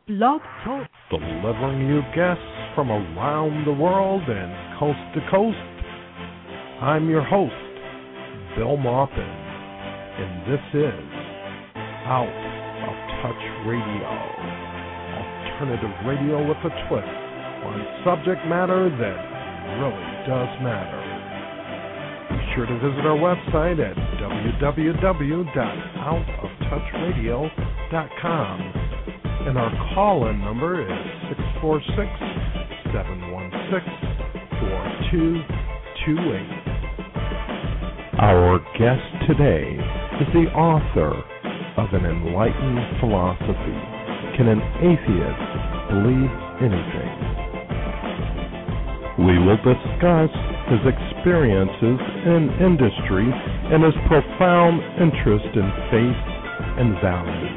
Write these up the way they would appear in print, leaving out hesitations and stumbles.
Blog Talk. Delivering you guests from around the world and coast to coast. I'm your host, Bill Maupin, and this is Out of Touch Radio. Alternative radio with a twist on subject matter that really does matter. Be sure to visit our website at www.outoftouchradio.com. And our call-in number is 646-716-4228. Our guest today is the author of An Enlightened Philosophy. Can an atheist believe anything? We will discuss his experiences in industry and his profound interest in faith and values.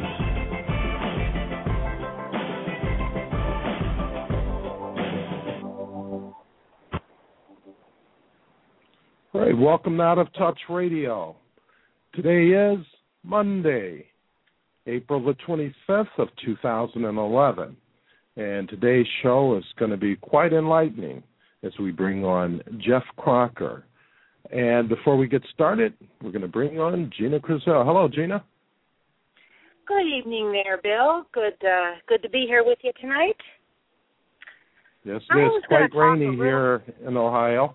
All right, welcome to Out of Touch Radio. Today is Monday, April the 25th of 2011, and today's show is going to be quite enlightening as we bring on Jeff Crocker. And before we get started, we're going to bring on Gina Cruzel. Hello, Gina. Good evening there, Bill. Good to be here with you tonight. Yes, it's quite rainy here in Ohio.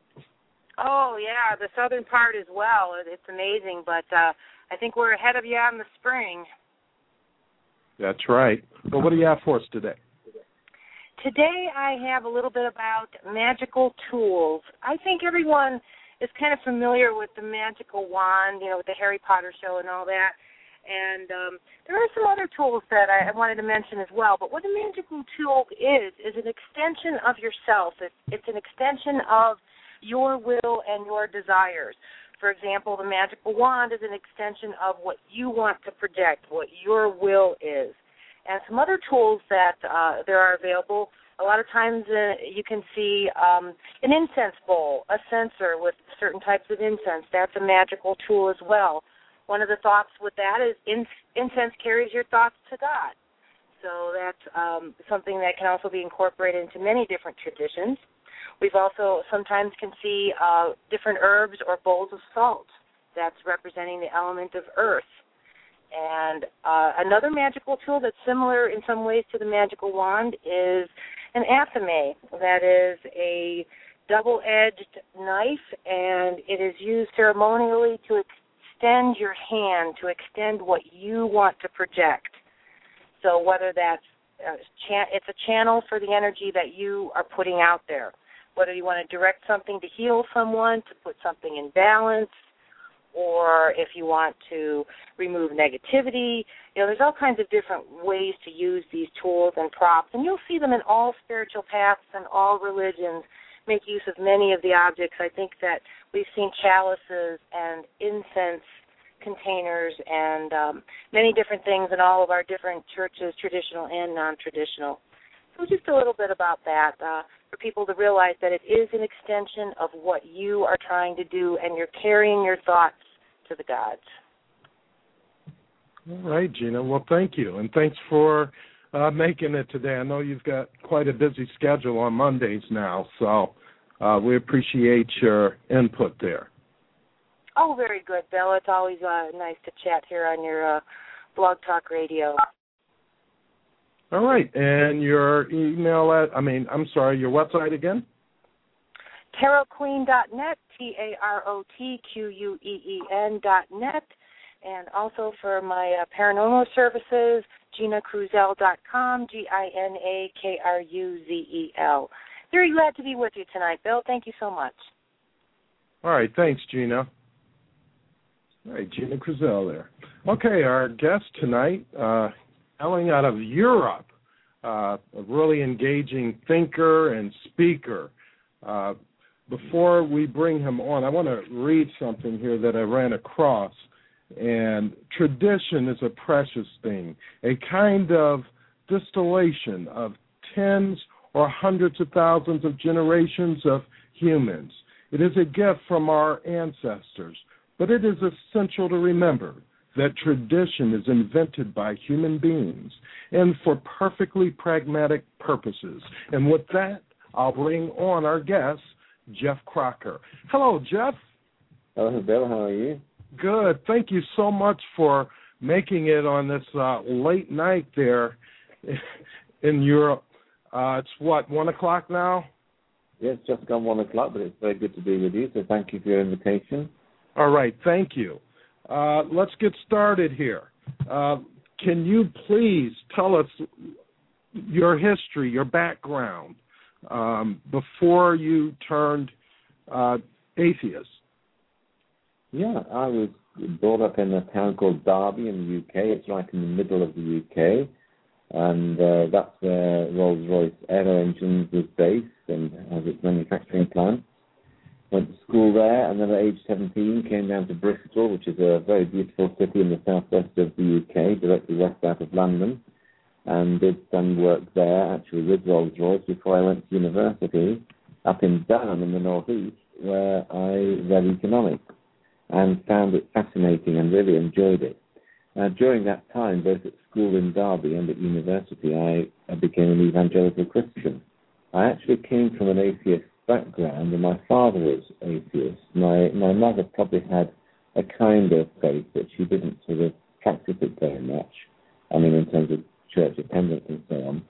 Oh, yeah, the southern part as well. It's amazing, but I think we're ahead of you on the spring. That's right. Well, what do you have for us today? Today I have a little bit about magical tools. I think everyone is kind of familiar with the magical wand, with the Harry Potter show and all that. And there are some other tools that I wanted to mention as well. But what a magical tool is an extension of yourself. It's an extension of your will and your desires. For example, the magical wand is an extension of what you want to project, what your will is. And some other tools that there are available, a lot of times you can see an incense bowl, a censer with certain types of incense. That's a magical tool as well. One of the thoughts with that is incense carries your thoughts to God. So that's something that can also be incorporated into many different traditions. We've also sometimes can see different herbs or bowls of salt. That's representing the element of earth. And another magical tool that's similar in some ways to the magical wand is an athame. That is a double-edged knife, and it is used ceremonially to extend your hand, to extend what you want to project. So whether that's it's a channel for the energy that you are putting out there. Whether you want to direct something to heal someone, to put something in balance, or if you want to remove negativity. There's all kinds of different ways to use these tools and props, and you'll see them in all spiritual paths and all religions make use of many of the objects. I think that we've seen chalices and incense containers and many different things in all of our different churches, traditional and non-traditional. So just a little bit about that. For people to realize that it is an extension of what you are trying to do, and you're carrying your thoughts to the gods. All right, Gina. Well, thank you, and thanks for making it today. I know you've got quite a busy schedule on Mondays now, so we appreciate your input there. Oh, very good, Bill. It's always nice to chat here on your Blog Talk Radio. All right, and your email your website again? TarotQueen.net, TarotQueen.net, and also for my paranormal services, GinaCruzel.com, GINAKRUZEL. Very glad to be with you tonight, Bill. Thank you so much. All right, thanks, Gina. All right, Gina Cruzel there. Okay, our guest tonight, hailing out of Europe, a really engaging thinker and speaker. Before we bring him on, I want to read something here that I ran across. And tradition is a precious thing, a kind of distillation of tens or hundreds of thousands of generations of humans. It is a gift from our ancestors, but it is essential to remember that tradition is invented by human beings and for perfectly pragmatic purposes. And with that, I'll bring on our guest, Jeff Crocker. Hello, Jeff. Hello, Bill. How are you? Good. Thank you so much for making it on this late night there in Europe. It's what, 1 o'clock now? Yeah, it's just gone 1 o'clock, but it's very good to be with you, so thank you for your invitation. All right, thank you. Let's get started here. Can you please tell us your history, your background, before you turned atheist? Yeah, I was brought up in a town called Derby in the UK. It's right in the middle of the UK, and that's where Rolls-Royce Aero Engines was based and has its manufacturing plant. Went to school there, and then at age 17 came down to Bristol, which is a very beautiful city in the southwest of the UK, directly west out of London, and did some work there, actually with Rolls-Royce, before I went to university up in Durham in the northeast, where I read economics and found it fascinating and really enjoyed it. During that time, both at school in Derby and at university, I became an evangelical Christian. I actually came from an atheist background, and my father was atheist. My mother probably had a kind of faith, but she didn't sort of practice it very much, I mean, in terms of church attendance and so on.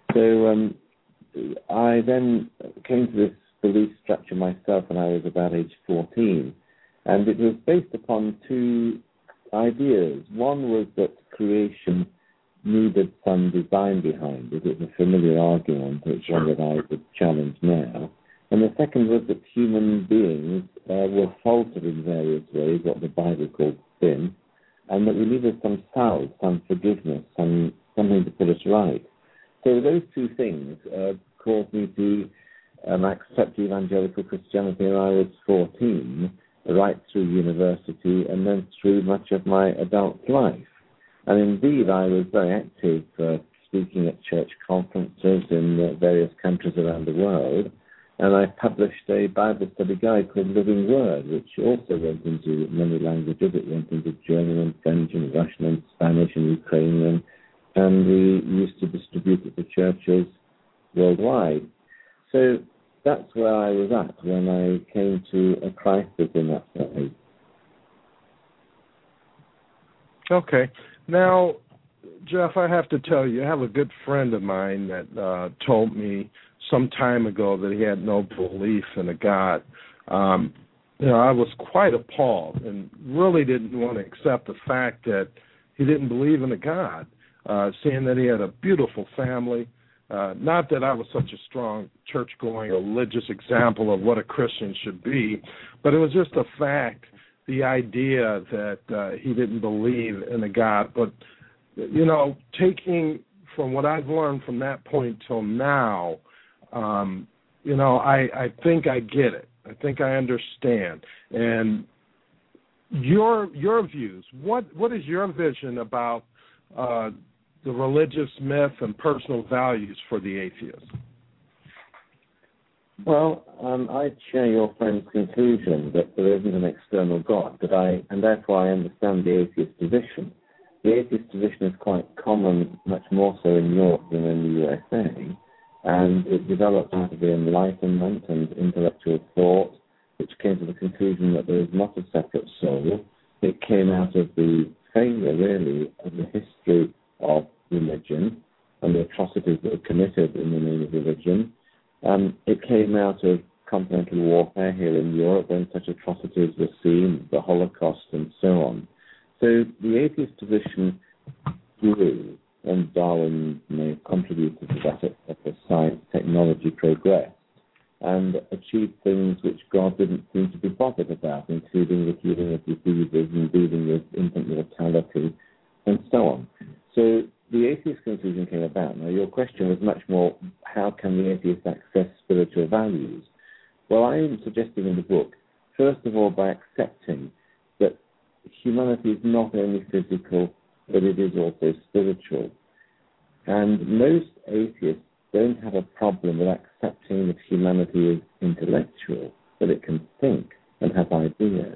So I then came to this belief structure myself when I was about age 14, and it was based upon two ideas. One was that creation needed some design behind it. It's a familiar argument, it's one that I would challenge now. And the second was that human beings were faltered in various ways, what the Bible calls sin, and that we needed some salve, some forgiveness, something to put us right. So those two things caused me to accept evangelical Christianity when I was 14, right through university, and then through much of my adult life. And indeed, I was very active speaking at church conferences in various countries around the world, and I published a Bible study guide called Living Word, which also went into many languages. It went into German and French and Russian and Spanish and Ukrainian, and we used to distribute it to churches worldwide. So that's where I was at when I came to a crisis in that way. Okay. Now, Jeff, I have to tell you, I have a good friend of mine that told me some time ago that he had no belief in a God. I was quite appalled and really didn't want to accept the fact that he didn't believe in a God, seeing that he had a beautiful family. Not that I was such a strong church-going religious example of what a Christian should be, but it was just a fact, the idea that he didn't believe in a God. But, taking from what I've learned from that point till now, I think I get it. I think I understand. And your views, what is your vision about the religious myth and personal values for the atheist? Well, I share your friend's conclusion that there isn't an external God, and therefore I understand the atheist position. The atheist position is quite common, much more so in Europe than in the USA, and it developed out of the Enlightenment and intellectual thought, which came to the conclusion that there is not a separate soul. It came out of the failure, really, of the history of religion and the atrocities that were committed in the name of religion. It came out of continental warfare here in Europe when such atrocities were seen, the Holocaust and so on. So the atheist position grew, and Darwin may have contributed to that as science, technology progressed, and achieved things which God didn't seem to be bothered about, including the healing of diseases and dealing with infant mortality and so on. So the atheist conclusion came about. Now, your question was much more, how can the atheist access spiritual values? Well, I am suggesting in the book, first of all, by accepting that humanity is not only physical, but it is also spiritual. And most atheists don't have a problem with accepting that humanity is intellectual, that it can think and have ideas.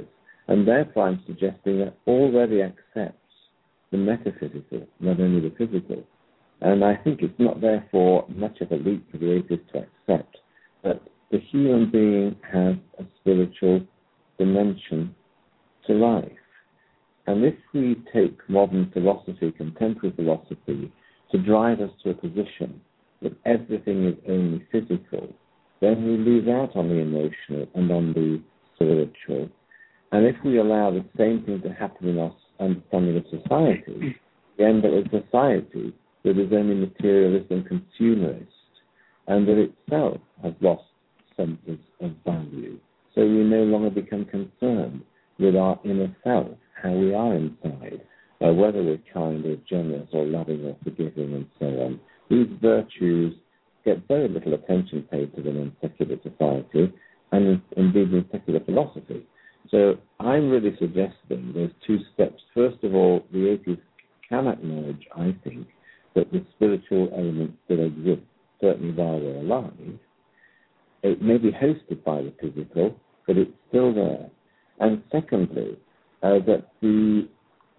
And therefore I'm suggesting that already accepts the metaphysical, not only the physical. And I think it's not therefore much of a leap for the atheist to accept that the human being has a spiritual dimension to life. And if we take modern philosophy, contemporary philosophy, to drive us to a position that everything is only physical, then we lose out on the emotional and on the spiritual. And if we allow the same thing to happen in our understanding of society, we end up with a society that is only materialist and consumerist, and that itself has lost sense of value. So we no longer become concerned with our inner self, how we are inside, whether we're kind or generous or loving or forgiving and so on. These virtues get very little attention paid to them in secular society and indeed in secular philosophy. So I'm really suggesting there's two steps. First of all, the atheist can acknowledge, I think, that the spiritual element still exists, certainly while we're alive. It may be hosted by the physical, but it's still there. And secondly, that the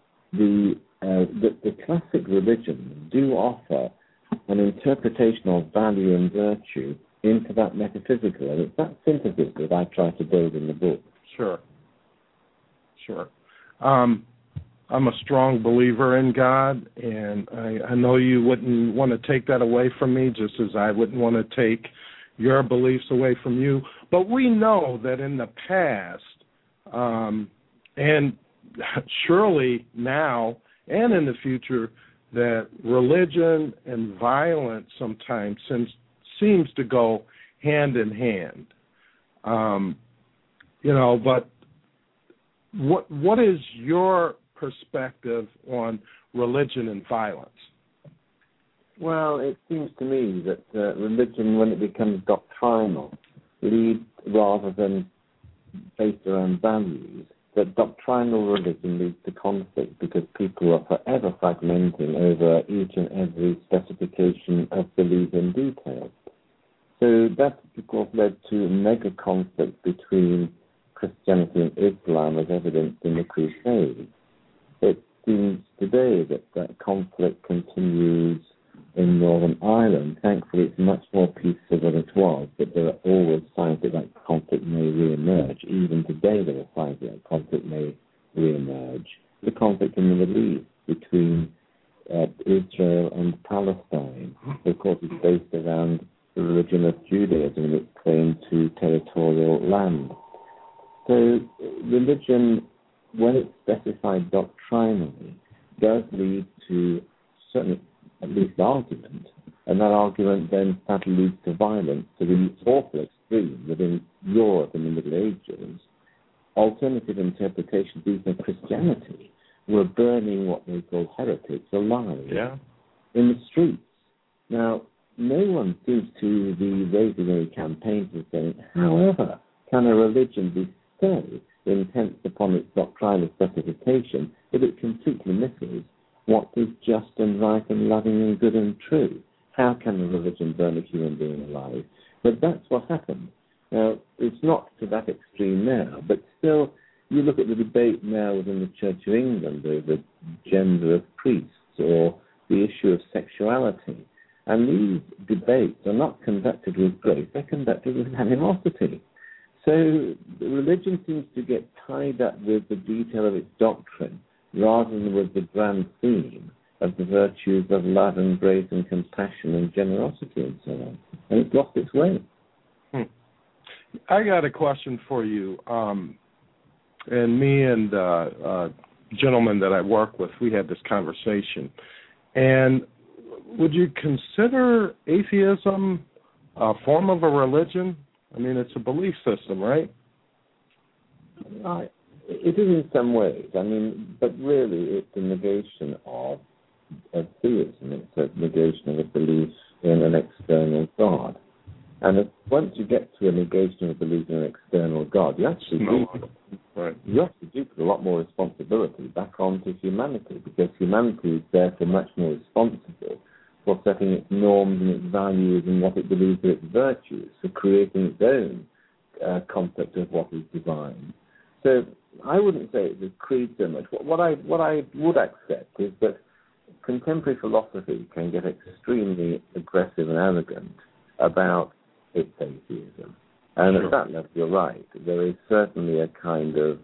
classic religions do offer an interpretation of value and virtue into that metaphysical, and it's that synthesis that I try to build in the book. Sure. I'm a strong believer in God, and I know you wouldn't want to take that away from me, just as I wouldn't want to take your beliefs away from you. But we know that in the past, and surely now and in the future, that religion and violence sometimes seems to go hand in hand. But what is your perspective on religion and violence? Well, it seems to me that religion, when it becomes doctrinal, leads rather than based around values, that doctrinal religion leads to conflict because people are forever fragmenting over each and every specification of belief in detail. So that, of course, led to mega conflict between Christianity and Islam as evidenced in the Crusades. It seems today that conflict continues in Northern Ireland. Thankfully, it's much more peaceful than it was, but there are always signs that conflict may re-emerge. Even today, there are signs that conflict may re-emerge. The conflict in the Middle East between Israel and Palestine, of course, is based around the religion of Judaism and its claim to territorial land. So religion, when it's specified doctrinally, does lead to certain, at least, argument, and that argument then sadly leads to violence, to the awful extreme within Europe in the Middle Ages. Alternative interpretations, even of Christianity, were burning what they call heretics alive in the streets. Now, no one seems to be raising any campaigns and saying, however, can a religion be so intense upon its doctrinal specification that it completely misses what is just and right and loving and good and true? How can a religion burn a human being alive? But that's what happened. Now, it's not to that extreme now, but still, you look at the debate now within the Church of England over the gender of priests or the issue of sexuality. And these debates are not conducted with grace, they're conducted with animosity. So religion seems to get tied up with the detail of its doctrine rather than with the grand theme of the virtues of love and grace and compassion and generosity and so on. And it's lost its way. I got a question for you. And me and a gentleman that I work with, we had this conversation. And would you consider atheism a form of a religion? I mean, it's a belief system, right? It is in some ways. I mean, but really it's a negation of theism. It's a negation of a belief in an external God. And once you get to a negation of a belief in an external God, you actually do put a lot more responsibility back onto humanity, because humanity is therefore much more responsible for setting its norms and its values and what it believes are its virtues, for creating its own concept of what is divine. So I wouldn't say it's a creed so much. What I would accept is that contemporary philosophy can get extremely aggressive and arrogant about its atheism. And sure. At that level, you're right. There is certainly a kind of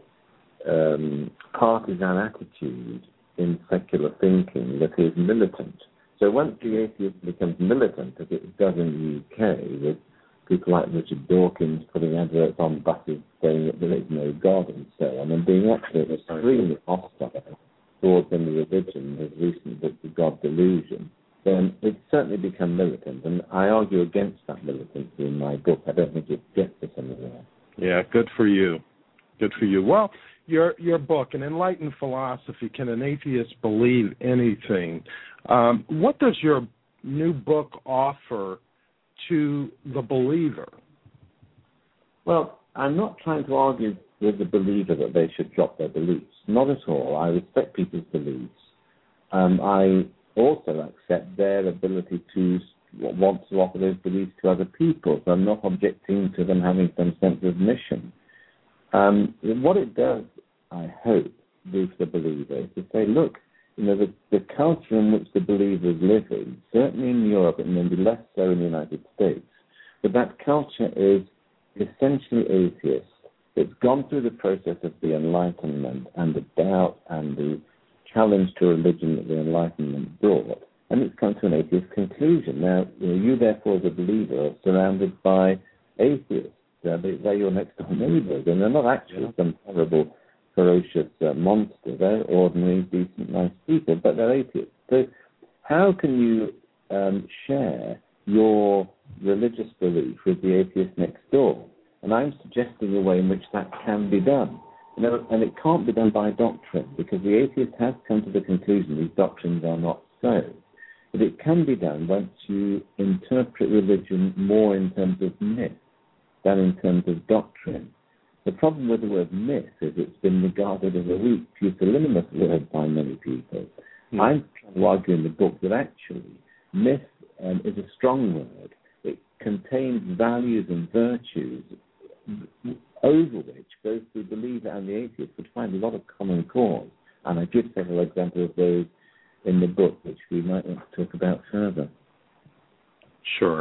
partisan attitude in secular thinking that is militant. So once the atheism becomes militant, as it does in the UK, with people like Richard Dawkins putting adverts on buses saying that there is no God and so on, and being actually extremely hostile towards any religion, his recent book, The God Delusion, then it's certainly become militant. And I argue against that militancy in my book. I don't think it gets us anywhere. Yeah, good for you. Good for you. Well, your book, An Enlightened Philosophy, Can an Atheist Believe Anything? What does your new book offer to the believer? Well, I'm not trying to argue with the believer that they should drop their beliefs. Not at all. I respect people's beliefs. I also accept their ability to want to offer those beliefs to other people. So I'm not objecting to them having some sense of mission. What it does, I hope, do for the believer is to say, look, the culture in which the believer is living, certainly in Europe and maybe less so in the United States, but that culture is essentially atheist. It's gone through the process of the Enlightenment and the doubt and the challenge to religion that the Enlightenment brought, and it's come to an atheist conclusion. Now, you therefore, as a believer, are surrounded by atheists. They're your next-door neighbors, and they're not actually some terrible, ferocious monster. They're ordinary, decent, nice people, but they're atheists. So how can you share your religious belief with the atheist next door? And I'm suggesting a way in which that can be done. And it can't be done by doctrine, because the atheist has come to the conclusion these doctrines are not so. But it can be done once you interpret religion more in terms of myth than in terms of doctrine. The problem with the word myth is it's been regarded as a weak, pusillanimous word by many people. Mm. I'm trying to argue in the book that actually myth is a strong word. It contains values and virtues over which both the believer and the atheist would find a lot of common cause. And I give several examples of those in the book, which we might want to talk about further. Sure.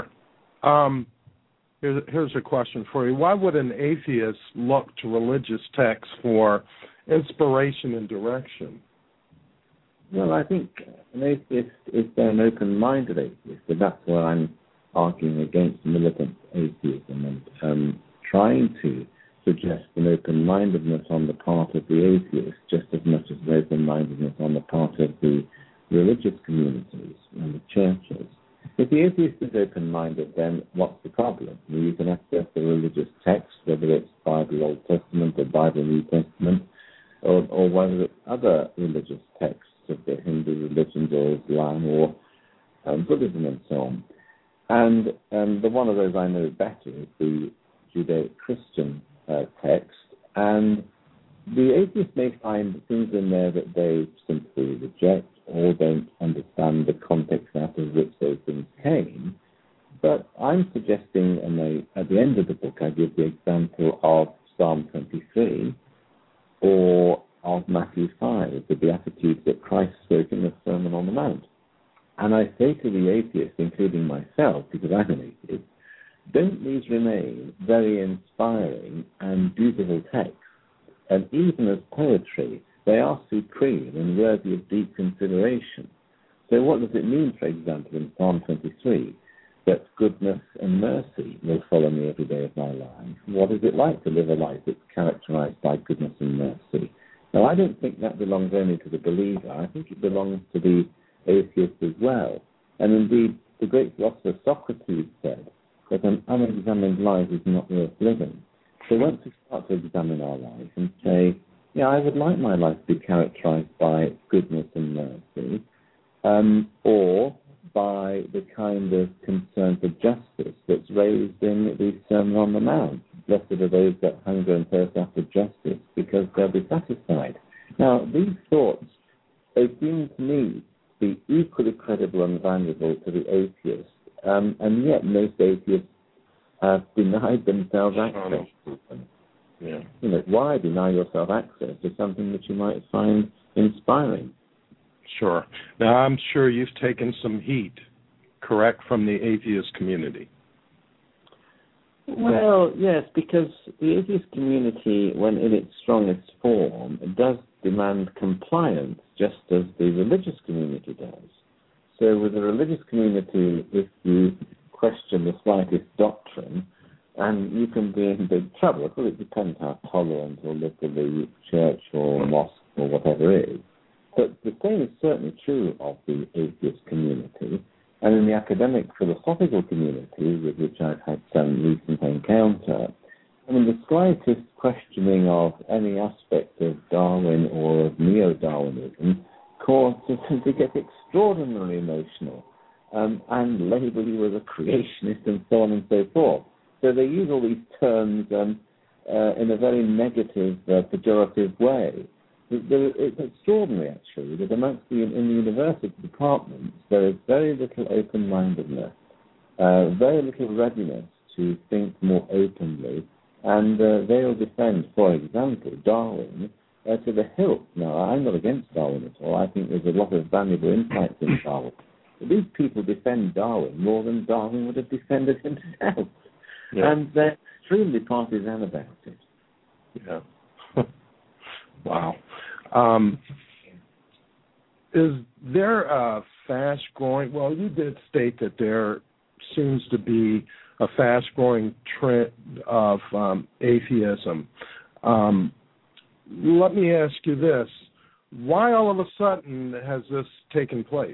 Here's a question for you. Why would an atheist look to religious texts for inspiration and direction? Well, I think an atheist is an open-minded atheist, and that's why I'm arguing against militant atheism and trying to suggest an open-mindedness on the part of the atheist just as much as an open-mindedness on the part of the religious communities and the churches. If the atheist is open-minded, then what's the problem? You can access the religious text, whether it's Bible Old Testament or Bible New Testament, or whether it's other religious texts of the Hindu religions or Islam or Buddhism and so on. And the one of those I know better is the Judeo-Christian text, and the atheist may find things in there that they simply reject or don't understand the context out of which those things came. But I'm suggesting, and at the end of the book, I give the example of Psalm 23 or of Matthew 5, the Beatitudes that Christ spoke in the Sermon on the Mount. And I say to the atheist, including myself, because I'm an atheist, don't these remain very inspiring and beautiful texts? And even as poetry, they are supreme and worthy of deep consideration. So what does it mean, for example, in Psalm 23, that goodness and mercy will follow me every day of my life? What is it like to live a life that's characterized by goodness and mercy? Now, I don't think that belongs only to the believer. I think it belongs to the atheist as well. And indeed, the great philosopher Socrates said that an unexamined life is not worth living. So once we start to examine our life and say, yeah, I would like my life to be characterized by goodness and mercy, or by the kind of concern for justice that's raised in the Sermon on the Mount. Blessed are those that hunger and thirst after justice, because they'll be satisfied. Now, these thoughts, they seem to me to be equally credible and valuable to the atheist, and yet most atheists have denied themselves access to them. Yeah. Why deny yourself access to something that you might find inspiring? Sure. Now, I'm sure you've taken some heat, correct, from the atheist community. Well, yes, because the atheist community, when in its strongest form, does demand compliance, just as the religious community does. So with the religious community, if you question the slightest doctrine, and you can be in big trouble. Well, it depends how tolerant or liberal the church or mosque or whatever is. But the same is certainly true of the atheist community. And in the academic philosophical community, with which I've had some recent encounter, the slightest questioning of any aspect of Darwin or of neo-Darwinism causes them to get extraordinarily emotional and label you as a creationist and so on and so forth. So they use all these terms in a very negative, pejorative way. It's extraordinary, actually, that amongst in the university departments there is very little open-mindedness, very little readiness to think more openly, and they'll defend, for example, Darwin to the hilt. Now, I'm not against Darwin at all. I think there's a lot of valuable insights in Darwin. But these people defend Darwin more than Darwin would have defended himself. Yeah. And they're extremely partisan about it. Yeah. Wow. Is there a fast-growing, well, you did state that there seems to be a fast-growing trend of atheism. Let me ask you this. Why all of a sudden has this taken place?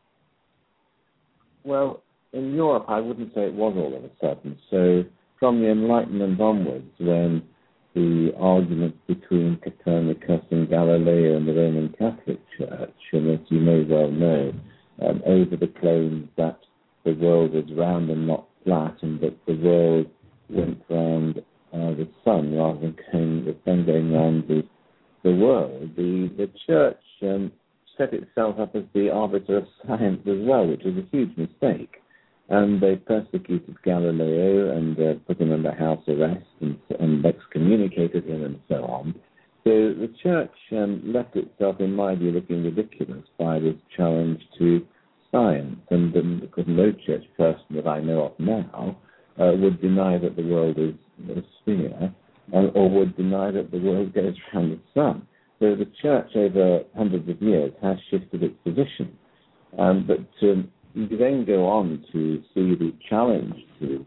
Well, in Europe, I wouldn't say it was all of a sudden. So from the Enlightenment onwards, when the arguments between Copernicus and Galileo and the Roman Catholic Church, and as you may well know, over the claims that the world was round and not flat, and that the world went round the sun rather than the sun going round the world, the Church set itself up as the arbiter of science as well, which was a huge mistake. And they persecuted Galileo and put him under house arrest and excommunicated him and so on. So the Church left itself, in my view, looking ridiculous by this challenge to science. And because no church person that I know of now would deny that the world is a sphere, or would deny that the world goes around the sun. So the Church, over hundreds of years, has shifted its position. But you then go on to see the challenge to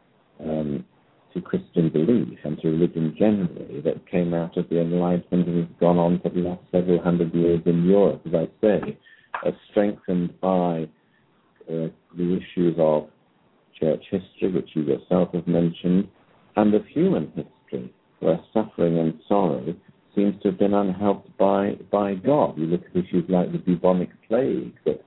Christian belief and to religion generally that came out of the Enlightenment and has gone on for the last several hundred years in Europe, as I say, strengthened by the issues of church history, which you yourself have mentioned, and of human history, where suffering and sorrow seems to have been unhelped by God. You look at issues like the bubonic plague that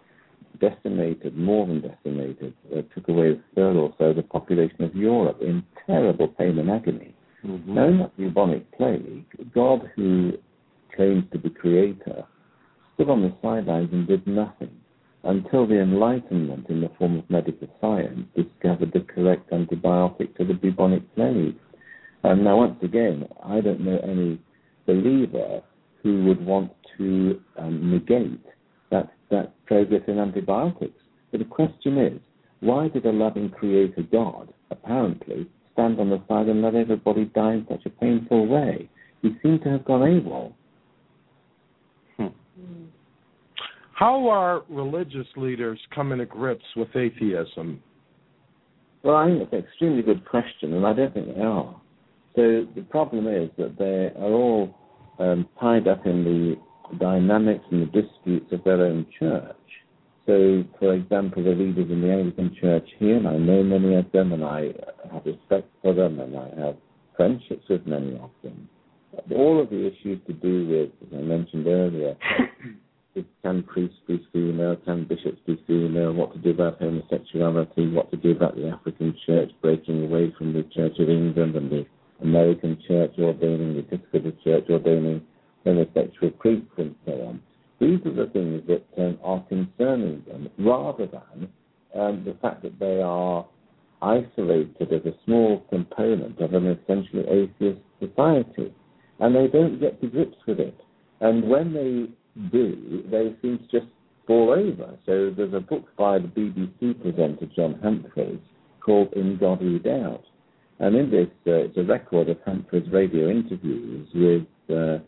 more than decimated, took away a third or so of the population of Europe in terrible pain and agony. Mm-hmm. Now, in that bubonic plague, God, who claims to be creator, stood on the sidelines and did nothing until the Enlightenment, in the form of medical science, discovered the correct antibiotic to the bubonic plague. And now, once again, I don't know any believer who would want to negate that progress in antibiotics. But the question is, why did a loving creator God, apparently, stand on the side and let everybody die in such a painful way? He seemed to have gone AWOL. How are religious leaders coming to grips with atheism? Well, I think it's an extremely good question, and I don't think they are. So the problem is that they are all tied up in the dynamics and the disputes of their own church. So, for example, the leaders in the Anglican Church here, and I know many of them, and I have respect for them, and I have friendships with many of them. All of the issues to do with, as I mentioned earlier, can priests be female, can bishops be female, what to do about homosexuality, what to do about the African Church breaking away from the Church of England and the American Church ordaining, the Episcopal Church ordaining homosexual priests and so on. These are the things that are concerning them, rather than the fact that they are isolated as a small component of an essentially atheist society, and they don't get to grips with it. And when they do, they seem to just fall over. So there's a book by the BBC presenter John Humphrys called In God We Doubt. And in this, it's a record of Humphrys' radio interviews with the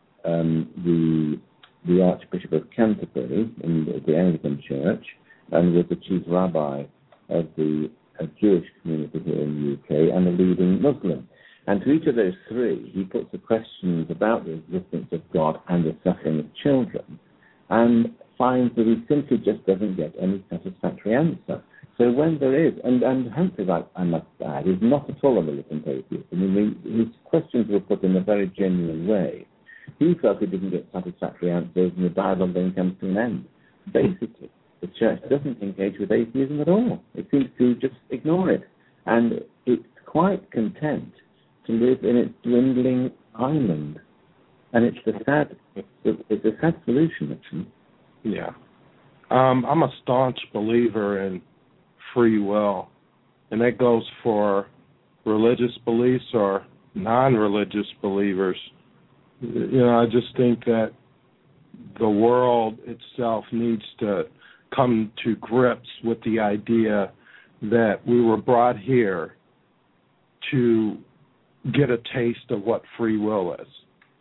Archbishop of Canterbury in the Anglican Church and with the chief rabbi of the Jewish community here in the UK and a leading Muslim. And to each of those three, he puts the questions about the existence of God and the suffering of children and finds that he simply just doesn't get any satisfactory answer. So when there is, and Humphrys, I must add, is not at all a militant atheist. I mean, his questions were put in a very genuine way. He felt he didn't get satisfactory answers and the dialogue then comes to an end. Basically, the church doesn't engage with atheism at all. It seems to just ignore it. And it's quite content to live in its dwindling island. And it's a sad solution, actually. Yeah. I'm a staunch believer in free will, and that goes for religious beliefs or non-religious believers. I just think that the world itself needs to come to grips with the idea that we were brought here to get a taste of what free will is.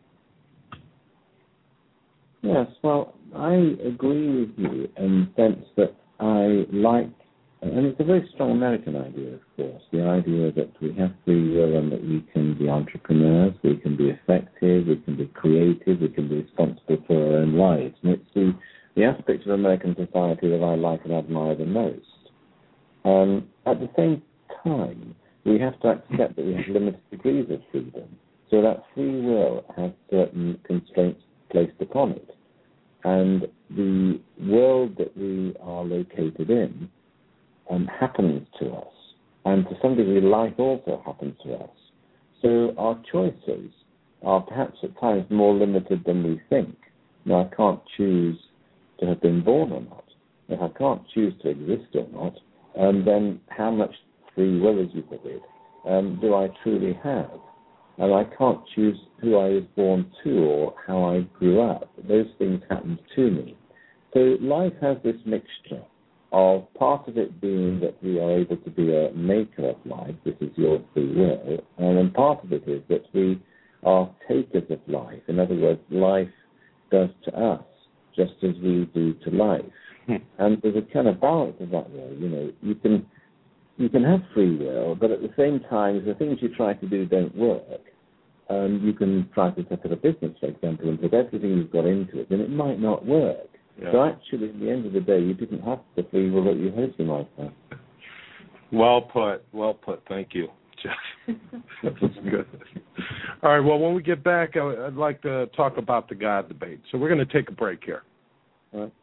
Yes, well, I agree with you in the sense that I like, and it's a very strong American idea, of course, the idea that we have free will and that we can be entrepreneurs, we can be effective, we can be creative, we can be responsible for our own lives. And it's the aspect of American society that I like and admire the most. At the same time, we have to accept that we have limited degrees of freedom, so that free will has certain constraints placed upon it. And the world that we are located in happens to us. And to some degree, life also happens to us. So our choices are perhaps at times more limited than we think. Now, I can't choose to have been born or not. If I can't choose to exist or not, then how much free will, as you put it, do I truly have? And I can't choose who I was born to or how I grew up. Those things happened to me. So life has this mixture of part of it being that we are able to be a maker of life, this is your free will, and then part of it is that we are takers of life. In other words, life does to us just as we do to life. And there's a kind of balance of that way. You can have free will, but at the same time, if the things you try to do don't work, you can try to set up a business, for example, and put everything you've got into it, and it might not work. Yeah. So actually, at the end of the day, you didn't have the free will that you hoped you might have. Well put. Thank you, Jeff. That's good. All right, well, when we get back, I'd like to talk about the God debate. So we're going to take a break here. All right.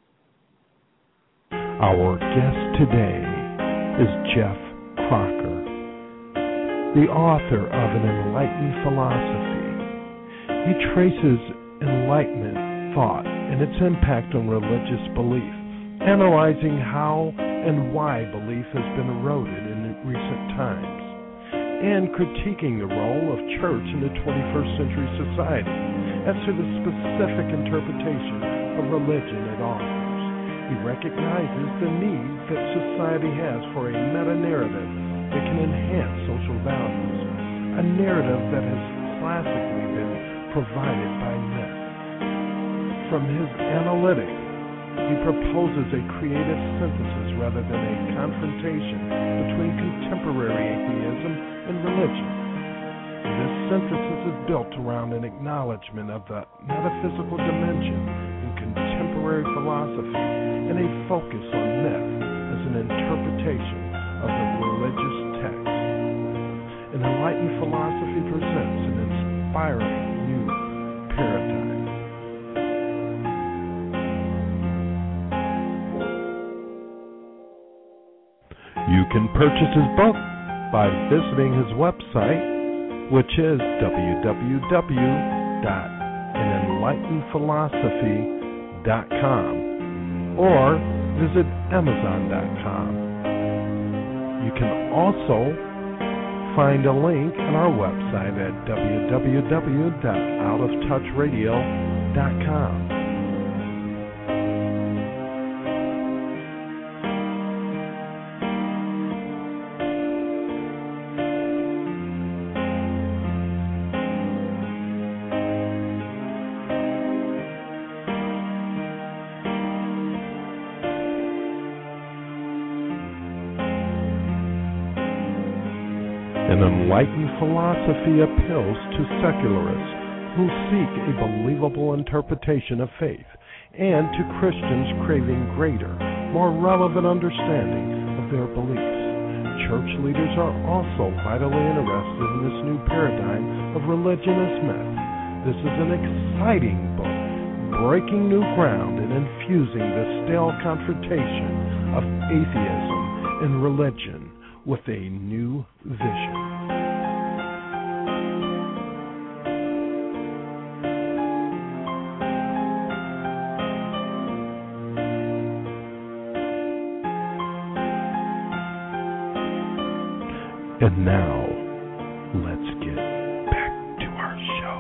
Our guest today is Jeff Crocker, the author of An Enlightened Philosophy. He traces Enlightenment thought and its impact on religious belief, analyzing how and why belief has been eroded in recent times, and critiquing the role of church in the 21st century society as to the specific interpretation of religion it offers. He recognizes the need that society has for a meta-narrative that can enhance social values, a narrative that has classically been provided by myth. From his analytic, he proposes a creative synthesis rather than a confrontation between contemporary atheism and religion. This synthesis is built around an acknowledgement of the metaphysical dimension in contemporary philosophy and a focus on myth as an interpretation of the religious text. An Enlightened Philosophy presents an inspiring new paradigm. You can purchase his book by visiting his website, which is www.anenlightenedphilosophy.com, or visit Amazon.com. You can also find a link on our website at www.outoftouchradio.com. An enlightened philosophy appeals to secularists who seek a believable interpretation of faith, and to Christians craving greater, more relevant understanding of their beliefs. Church leaders are also vitally interested in this new paradigm of religion as myth. This is an exciting book, breaking new ground and infusing the stale confrontation of atheism and religion with a new vision. And now, let's get back to our show.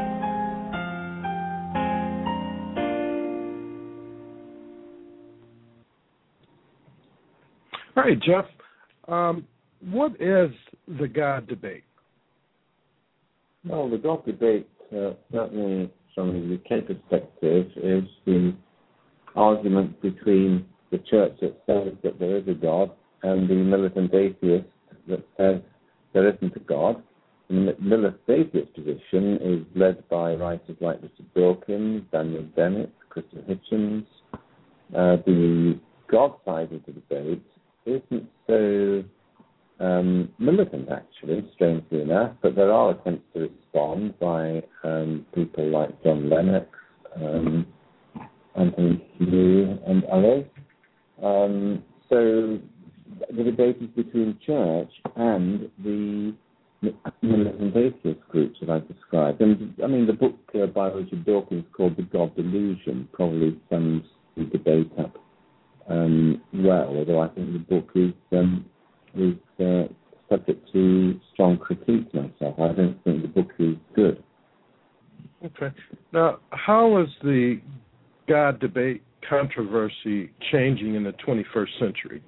All right, Jeff. What is the God debate? Well, the God debate, certainly from the UK perspective, is the argument between the church that says that there is a God and the militant atheist that says there isn't a God. The militant atheist position is led by writers like Richard Dawkins, Daniel Dennett, Christopher Hitchens. The God side of the debate isn't so militant, actually, strangely enough, but there are attempts to respond by people like John Lennox, Anthony Hugh, and others. So the debate is between church and the militant atheist groups that I've described. And, I mean, the book by Richard Dawkins called The God Delusion probably sums the debate up well, although I think the book is subject to strong critique myself. I don't think the book is good. Okay. Now, how is the God debate controversy changing in the 21st century?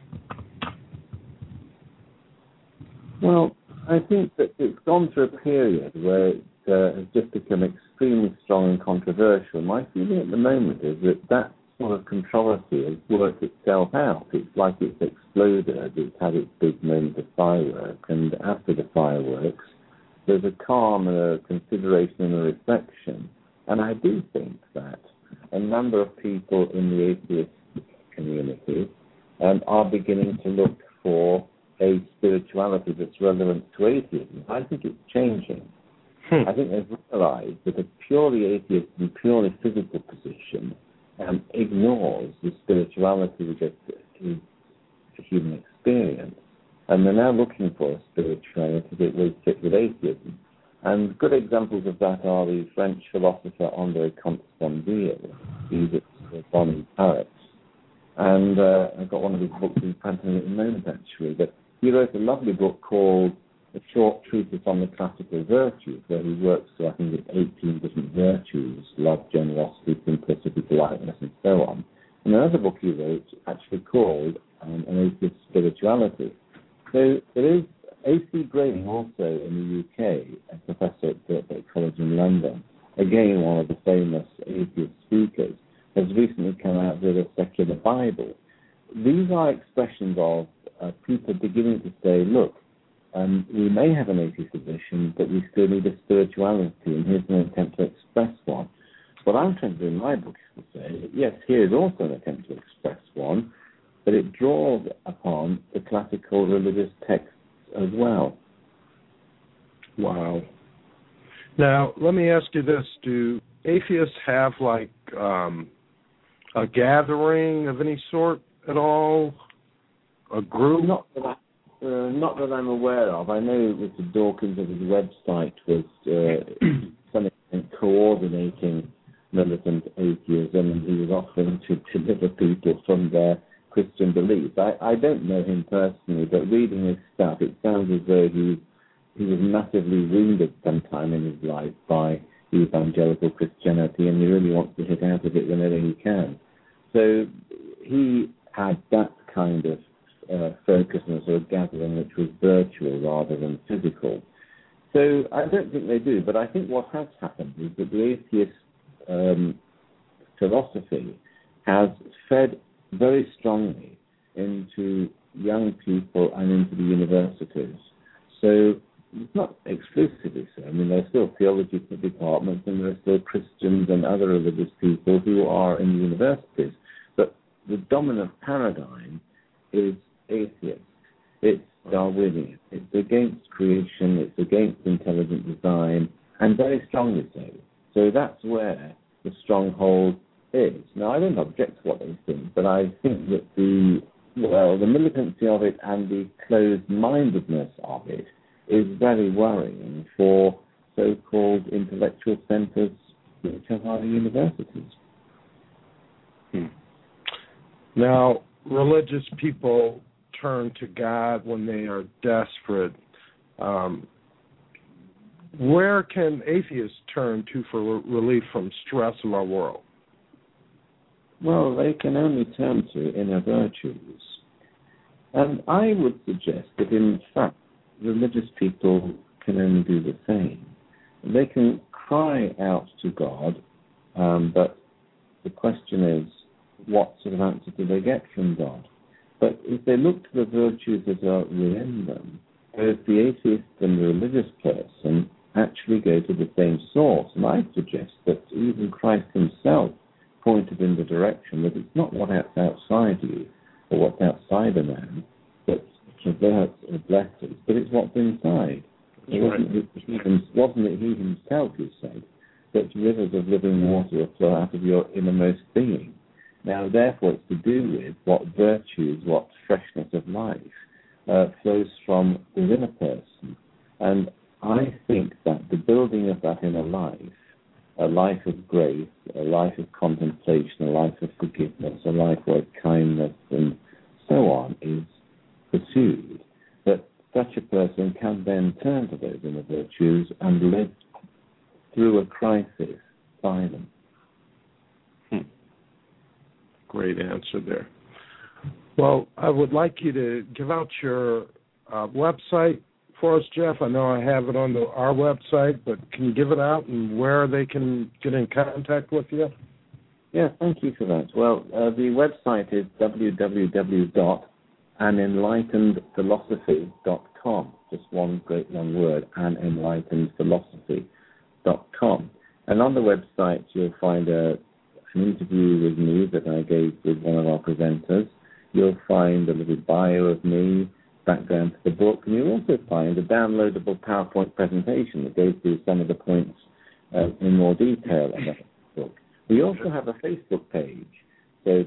Well, I think that it's gone through a period where it has just become extremely strong and controversial. My feeling at the moment is that sort of controversy has worked itself out. It's like it's exploded. It's had its big moment of fireworks, and after the fireworks, there's a calm and a consideration and a reflection. And I do think that a number of people in the atheist community are beginning to look for a spirituality that's relevant to atheism. I think it's changing. I think they've realized that a purely atheist and purely physical position ignores the spirituality that is a human experience. And they're now looking for a spirituality that will fit with atheism. And good examples of that are the French philosopher André Comte-Sponville, who's at Bonnie Paris. And I've got one of his books in printing at the moment, actually. But he wrote a lovely book called A Short Treatise on the Classical Virtues, where he works through, I think it's 18 different virtues: love, generosity, simplicity, politeness, and so on. And another book he wrote actually called An Atheist Spirituality. So there is A.C. Grayling also in the UK, a professor at Birkbeck College in London, again one of the famous atheist speakers, has recently come out with a secular Bible. These are expressions of people beginning to say, look, we may have an atheist position, but we still need a spirituality, and here's an attempt to express one. What I'm trying to do in my book is to say that, yes, here is also an attempt to express one, but it draws upon the classical religious texts as well. Wow. Now, let me ask you this. Do atheists have, like, a gathering of any sort at all? A group? Not that I'm aware of. I know Richard Dawkins of his website was coordinating militant atheism, and he was offering to deliver people from their Christian beliefs. I don't know him personally, but reading his stuff, it sounds as though he was massively wounded sometime in his life by evangelical Christianity, and he really wants to hit out of it whenever he can. So he had that kind of focus on a sort of gathering which was virtual rather than physical. So I don't think they do, but I think what has happened is that the atheist philosophy has fed very strongly into young people and into the universities. So it's not exclusively so. I mean, there are still theology departments and there are still Christians and other religious people who are in the universities. But the dominant paradigm is atheist. It's Darwinian. It's against creation. It's against intelligent design, and very strongly so. So that's where the stronghold is. Now, I don't object to what they think, but I think that the militancy of it and the closed-mindedness of it is very worrying for so-called intellectual centers which are the universities. Now, religious people turn to God when they are desperate. Where can atheists turn to for relief from stress of our world? Well, they can only turn to inner virtues. And I would suggest that, in fact, religious people can only do the same. They can cry out to God, but the question is, what sort of answer do they get from God? But if they look to the virtues that are within them, both the atheist and the religious person actually go to the same source. And I suggest that even Christ himself pointed in the direction that it's not what's outside you or what's outside a man that traverses or blesses, but it's what's inside. Wasn't it he himself who said that rivers of living water will flow out of your innermost being? Now, therefore, it's to do with what virtues, what freshness of life flows from within a person. And I think that the building of that inner life, a life of grace, a life of contemplation, a life of forgiveness, a life of kindness, and so on, is pursued. But such a person can then turn to those inner virtues and live through a crisis by them. Great answer there. Well, I would like you to give out your website for us, Jeff. I know I have it on our website, but can you give it out and where they can get in contact with you? Yeah, thank you for that. Well, the website is www.anenlightenedphilosophy.com. Just one great long word, anenlightenedphilosophy.com. And on the website, you'll find an interview with me that I gave with one of our presenters. You'll find a little bio of me, background to the book, and you'll also find a downloadable PowerPoint presentation that goes through some of the points in more detail in that book. We also have a Facebook page, so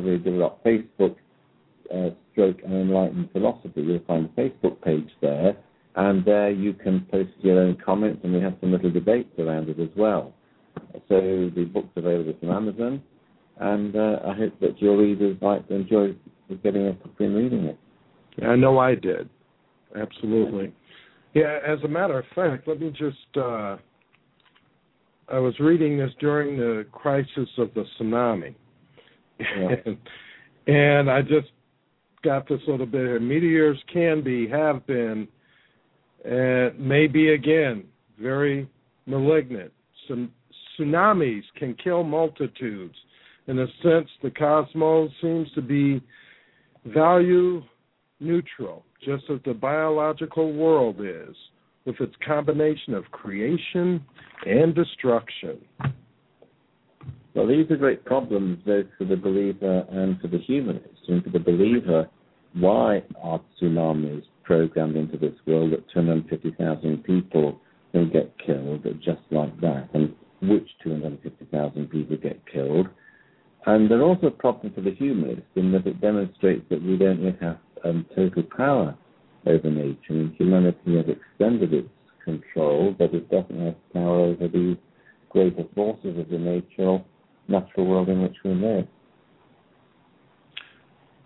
www.facebook.com/Enlightened Philosophy. You'll find a Facebook page there, and there you can post your own comments, and we have some little debates around it as well. So the book's available from Amazon, and I hope that your readers might enjoy getting a copy and reading it. I know I did. Absolutely. Yeah, as a matter of fact, let me just, I was reading this during the crisis of the tsunami. Yeah. And I just got this little bit here. Meteors can be, have been, and may be again, very malignant. Tsunamis can kill multitudes. In a sense, the cosmos seems to be value neutral, just as the biological world is, with its combination of creation and destruction. Well, these are great problems both for the believer and for the humanist. And for the believer, why are tsunamis programmed into this world that 250,000 people will get killed just like that? And which 250,000 people get killed? And they're also a problem for the humanist in that it demonstrates that we don't yet have total power over nature. And humanity has extended its control, but it doesn't have power over the greater forces of the natural world in which we live.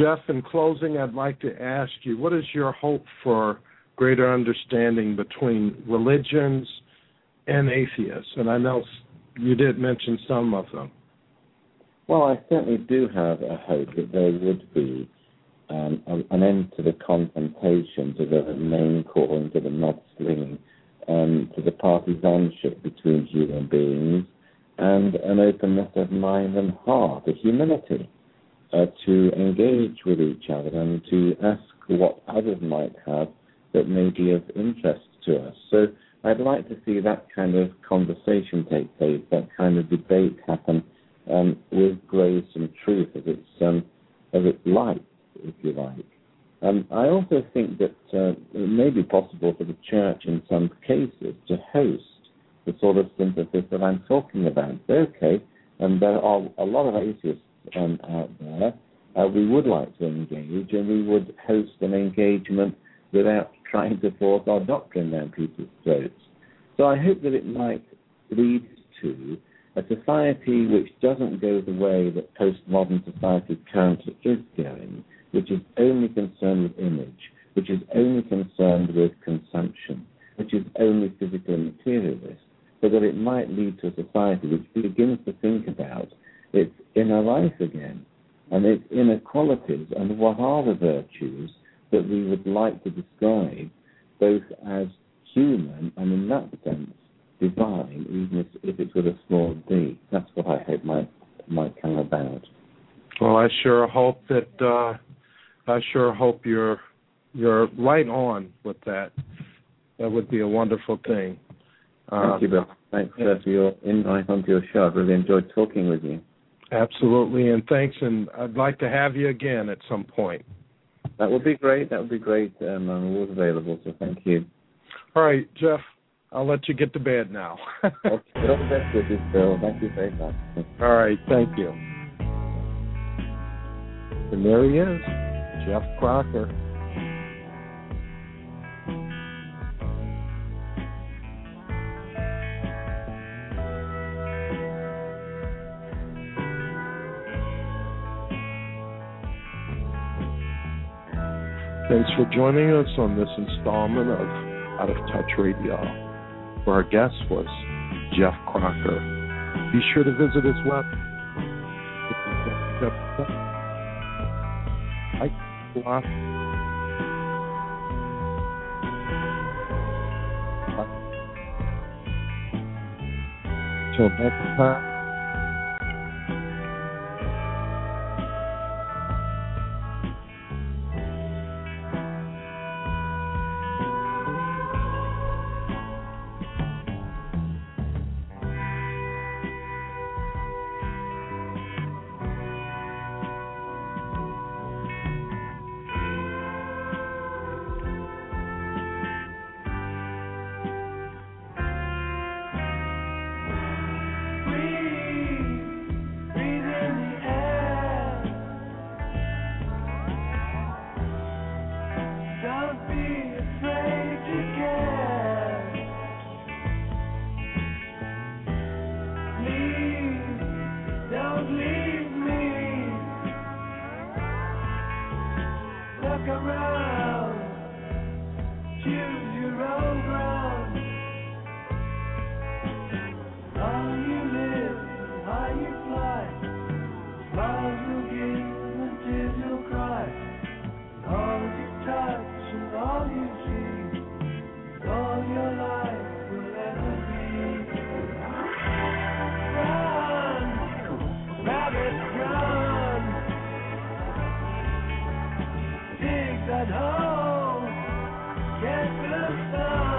Jeff, in closing, I'd like to ask you, what is your hope for greater understanding between religions and atheists? And I know you did mention some of them. Well, I certainly do have a hope that there would be an end to the confrontation, to the name-calling, to the mudslinging, to the partisanship between human beings, and an openness of mind and heart, a humility to engage with each other and to ask what others might have that may be of interest to us. So I'd like to see that kind of conversation take place, that kind of debate happen with grace and truth as it's light, if you like. I also think that it may be possible for the church in some cases to host the sort of synthesis that I'm talking about. Okay, and there are a lot of atheists out there. We would like to engage, and we would host an engagement without trying to force our doctrine down people's throats. So I hope that it might lead to a society which doesn't go the way that postmodern society currently is going, which is only concerned with image, which is only concerned with consumption, which is only physical and materialist, so that it might lead to a society which begins to think about its inner life again, and its inequalities, and what are the virtues that we would like to describe both as human and, in that sense, divine, even if it's with a small d. That's what I hope might come about. Well, I sure hope that you're right on with that. That would be a wonderful thing. Thank you, Bill. Thanks for your invite onto your show. I've really enjoyed talking with you. Absolutely, and thanks. And I'd like to have you again at some point. That would be great. I'm always available, so thank you. All right, Jeff, I'll let you get to bed now. Okay, all the best with you, Bill. Thank you very much. All right, thank you. And there he is, Jeff Crocker. Thanks for joining us on this installment of Out of Touch Radio, where our guest was Jeff Crocker. Be sure to visit his website. Till next time. At home, get the sun.